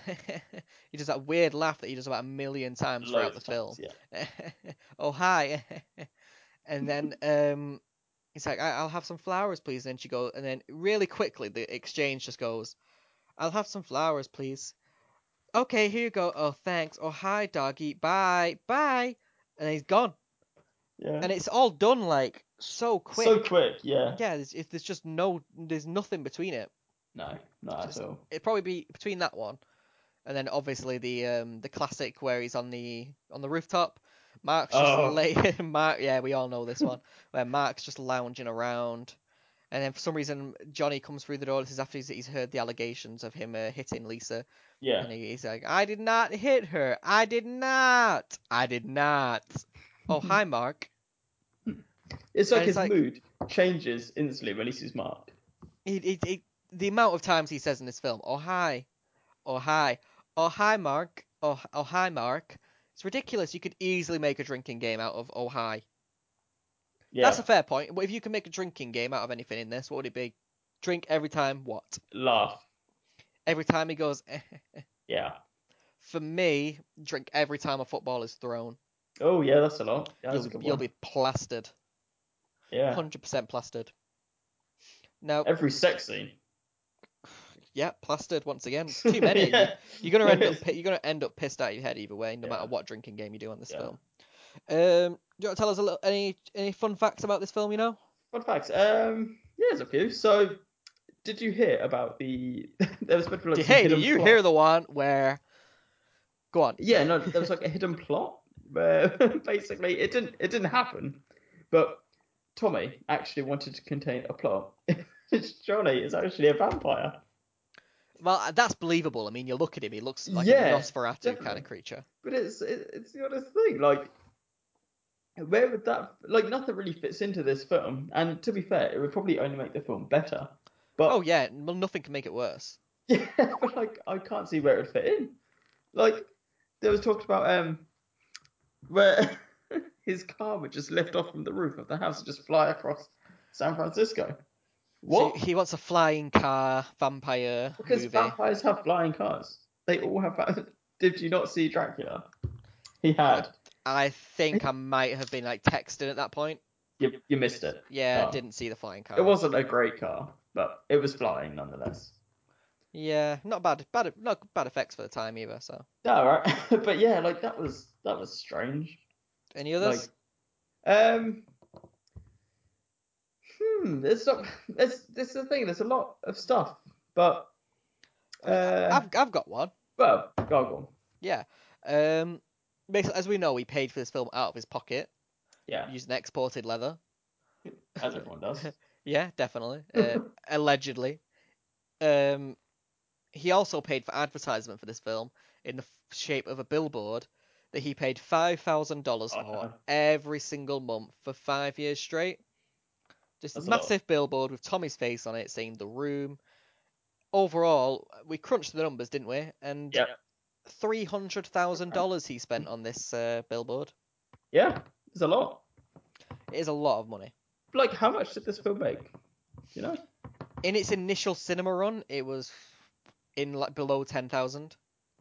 he does that weird laugh that he does about a million he? times throughout Loads the of film. times, yeah. Oh hi. And then um, he's like, I- I'll have some flowers, please. And she goes, and then really quickly the exchange just goes, I'll have some flowers, please. Okay, here you go. Oh, thanks. Oh, hi, doggy. Bye, bye. And he's gone. Yeah. And it's all done like so quick. So quick, yeah. Yeah, there's, if there's just no, there's nothing between it. No, not Just- at all. It'd probably be between that one, and then obviously the um the classic where he's on the on the rooftop. Mark's just Oh. lay Mark. Yeah, we all know this one where Mark's just lounging around, and then for some reason Johnny comes through the door. This is after he's, he's heard the allegations of him uh, hitting Lisa, Yeah. and he, he's like, "I did not hit her. I did not. I did not." Oh, hi, Mark. It's like And his it's like- mood changes instantly when he sees Mark. He, he, he, the amount of times he says in this film, "Oh hi, oh hi, oh hi, Mark, oh oh hi, Mark." It's ridiculous. You could easily make a drinking game out of "Oh hi." Yeah. That's a fair point. But if you can make a drinking game out of anything in this, what would it be? Drink every time what? Laugh. Every time he goes. Yeah. For me, drink every time a football is thrown. Oh, yeah, that's a lot. Yeah, that's You'll a good you'll one. be plastered, Yeah. hundred percent plastered. Now, Every sex scene. yeah, plastered once again. It's too many. Yeah. You, you're gonna end There up is. pi- you're gonna end up pissed out of your head either way, no Yeah. matter what drinking game you do on this Yeah. film. Um, do you want to tell us a little any any fun facts about this film? You know? Fun facts. Um, yeah, there's a few. So, did you hear about the? there was meant to be like some Hey, did hidden you plot. hear the one where? Go on. Yeah, no, there was like a hidden plot where basically it didn't it didn't happen, but Tommy actually wanted to contain a plot. Johnny is actually a vampire. Well, that's believable. I mean, you look at him; he looks like Yeah, a Nosferatu kind definitely. of creature. But it's it, it's the honest thing. Like, where would that like nothing really fits into this film? And to be fair, it would probably only make the film better. But Oh yeah, well, nothing can make it worse. yeah, but like I can't see where it would fit in. Like there was talked about um where his car would just lift off from the roof of the house and just fly across San Francisco. What? So he wants a flying car vampire Because movie. vampires have flying cars. They all have. va- Did you not see Dracula? He had. I think I might have been like texting at that point. You, you missed it. Yeah, Oh. didn't see the flying car. It wasn't a great car, but it was flying nonetheless. Yeah, not bad, bad, not bad effects for the time either. So, No, right. But yeah, like that was that was strange. any others? Like, um, hmm, there's not. There's this is the thing. There's a lot of stuff, but uh, I've I've got one. well, go on, go on. Yeah. Um, basically, as we know, he paid for this film out of his pocket Yeah, using exported leather. as everyone does. Yeah, definitely. Uh, allegedly. Um, he also paid for advertisement for this film in the f- shape of a billboard that he paid five thousand dollars Oh, for no. every single month for five years straight. Just That's a a lot. massive billboard with Tommy's face on it saying The Room. Overall, we crunched the numbers, didn't we? And Yep. three hundred thousand dollars he spent on this uh, billboard. Yeah, there's a lot. It is a lot of money. Like, how much did this film make? You know? In its initial cinema run, it was in like below ten thousand.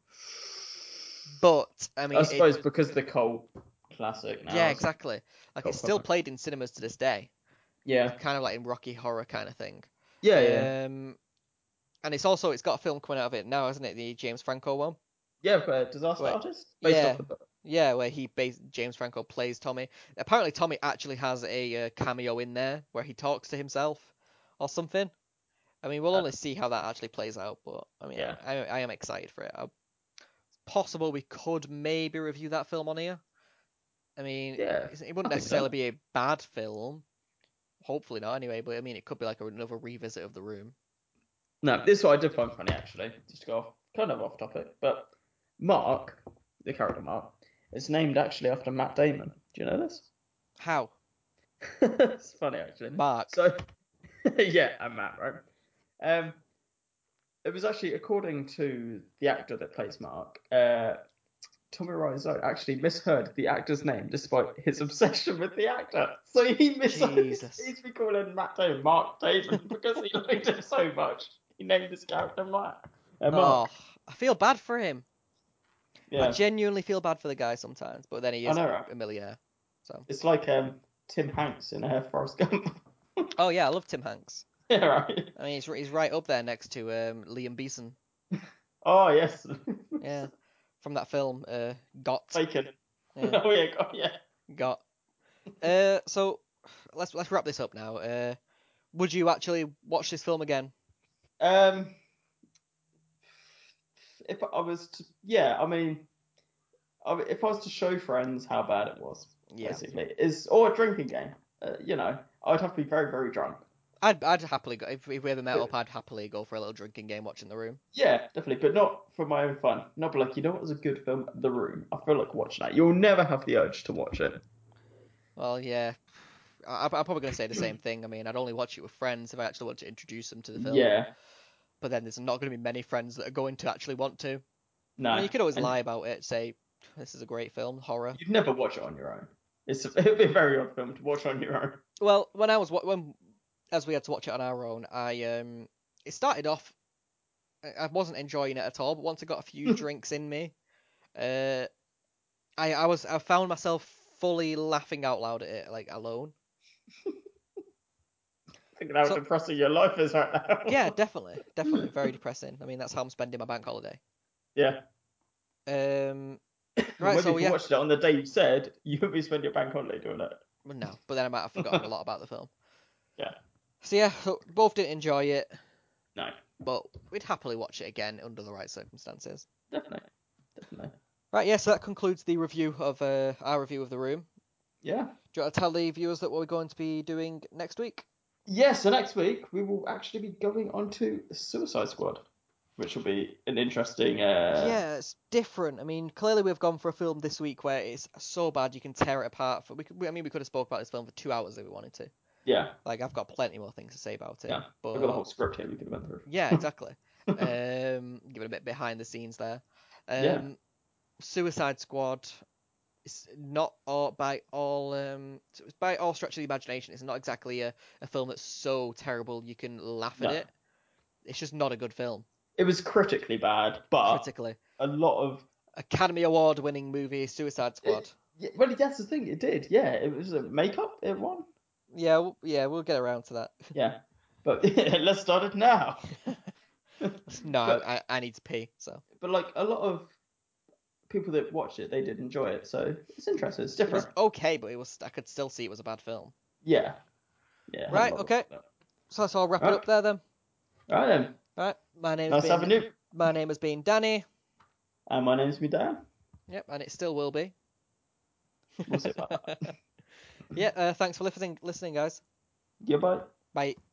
But I mean, I it, suppose because the cult classic now. yeah, isn't it? exactly. Like Cult it's still classic. played in cinemas to this day. Yeah. Kind of like in Rocky Horror kind of thing. Yeah, yeah. Um, and it's also it's got a film coming out of it now, hasn't it? The James Franco one. Yeah, uh, Disaster Wait, Artist? Based yeah. off the book. Yeah, where he bas- James Franco plays Tommy. Apparently, Tommy actually has a uh, cameo in there where he talks to himself or something. I mean, we'll Uh, only see how that actually plays out, but I mean, Yeah. I, I, I am excited for it. I, possible we could maybe review that film on here. I mean, Yeah, it, it wouldn't I think necessarily so. be a bad film. Hopefully not, anyway. But I mean, it could be like another revisit of The Room. No, this is what I did find funny actually. Just to go off, kind of off topic, but Mark, the character Mark, is named actually after Matt Damon. Do you know this? How? It's funny actually. Mark. So, yeah, I'm Matt, right? Um, it was actually according to the actor that plays Mark. Uh, Tommy Wiseau actually misheard the actor's name despite his obsession with the actor. So he misheard. Jesus. He's been calling Matt Damon Mark Damon because he liked him so much. He named his character Mark. Uh, Mark. Oh, I feel bad for him. I Yeah, genuinely feel bad for the guy sometimes, but then he I is know, right? a millionaire. So. It's like um, Tim Hanks in uh, Forrest Gump. Oh yeah, I love Tim Hanks. Yeah, right. I mean, he's he's right up there next to um, Liam Beeson. Oh yes. Yeah, from that film, uh, Got. Bacon. Yeah, Oh yeah, God, yeah. Got. Uh, so let's let's wrap this up now. Uh, would you actually watch this film again? Um, if I was to, yeah, I mean, I- if I was to show friends how bad it was, Yeah, basically, is or a drinking game. Uh, you know, I'd have to be very, very drunk. I'd I'd happily go if, if we ever met up. I'd happily go for a little drinking game watching The Room. Yeah, definitely, but not for my own fun. Not be like, you know what was a good film? The Room. I feel like watching that. You'll never have the urge to watch it. Well, yeah, I, I'm probably gonna say the same thing. I mean, I'd only watch it with friends if I actually want to introduce them to the film. Yeah, But then there's not going to be many friends that are going to actually want to. no. I mean, you could always And lie about it, say this is a great film, horror. you'd never watch it on your own. It's it'd be a very odd film to watch on your own. Well, when I was wa- when as we had to watch it on our own, I um it started off I I wasn't enjoying it at all, but once I got a few drinks in me, uh, I I was I found myself fully laughing out loud at it, like alone. Thinking how So- depressing your life is right now. Yeah, definitely, definitely, very depressing. I mean, that's how I'm spending my bank holiday. Yeah. Um, Right, right, Maybe so if you yeah, watched it on the day you said, you would be spending your bank holiday doing it. well, no, but then I might have forgotten a lot about the film. Yeah. So yeah, so both didn't enjoy it, No, but we'd happily watch it again under the right circumstances. definitely. Definitely. Right, yeah, so that concludes the review of uh, our review of The Room. Yeah. Do you want to tell the viewers that what we're going to be doing next week? Yeah, so next week we will actually be going on to Suicide Squad, which will be an interesting. Uh... Yeah, it's different. I mean, clearly we've gone for a film this week where it's so bad you can tear it apart. For we could, I mean, we could have spoke about this film for two hours if we wanted to. Yeah. Like, I've got plenty more things to say about it. Yeah. But I've got the whole script here we could have went through. yeah, exactly. um, give it a bit behind the scenes there. Um, Yeah. Suicide Squad. It's not all by all um it's by all stretch of the imagination. It's not exactly a, a film that's so terrible you can laugh at No. it. It's just not a good film. It was critically bad, but Critically, a lot of. Academy Award winning movie Suicide Squad. It, yeah, well, that's the thing. It did. Yeah, it was a makeup. It won. Yeah, w- yeah, we'll get around to that. Yeah, but let's start it now. No, But- I, I need to pee. So But like a lot of people that watched it, they did enjoy it. So it's interesting. It's it different. was okay, but it was I could still see it was a bad film. Yeah. Yeah. I had a Right, lot of- okay. So that's all. Wrap it Right. up there then. Right then. Right, my name's Nice been having you. my name has been Danny. And my name's me Dan. Yep, and it still will be. We'll see about that. Yeah, uh, thanks for listening, listening, guys. Goodbye. Bye.